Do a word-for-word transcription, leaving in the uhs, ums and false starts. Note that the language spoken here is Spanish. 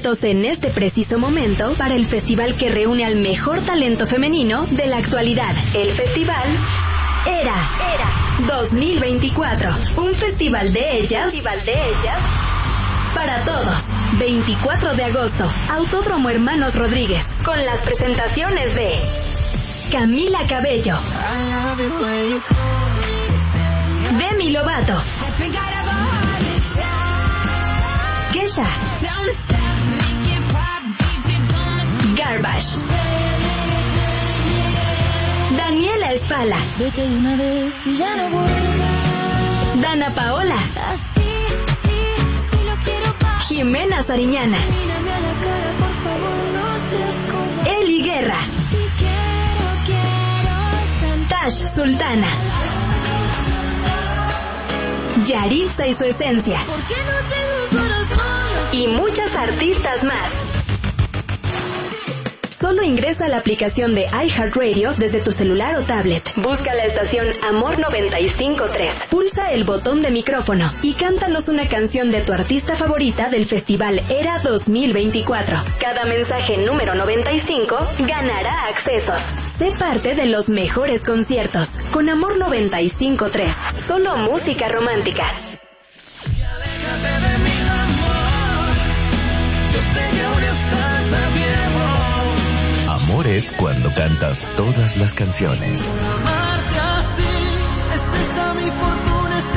boletos en este preciso momento para el festival que reúne al mejor talento femenino de la actualidad. El festival Era, Era dos mil veinticuatro. Un festival de ellas, festival de ellas para todos. veinticuatro de agosto, Autódromo Hermanos Rodríguez, con las presentaciones de Camila Cabello, Demi Lovato, Kesha, Garbage, Daniela Espala, Vete de una vez y ya no vuelvas. Dana Paola, Así, así, así lo quiero pa. Jimena Sariñana, Mírame a la cara, por favor, no seas como. Eli Guerra, Si quiero, quiero sentar. Tash Sultana, Yaritza y su esencia, ¿Por qué no tengo un corazón? y muchas artistas más. Solo ingresa a la aplicación de iHeartRadio desde tu celular o tablet. Busca la estación Amor noventa y cinco punto tres. Pulsa el botón de micrófono y cántanos una canción de tu artista favorita del Festival Era dos mil veinticuatro. Cada mensaje número noventa y cinco ganará accesos. Sé parte de los mejores conciertos con Amor noventa y cinco punto tres. Solo música romántica. Ya déjate de mi amor. Yo sé que aún estás a tiempo. Amor es cuando cantas todas las canciones.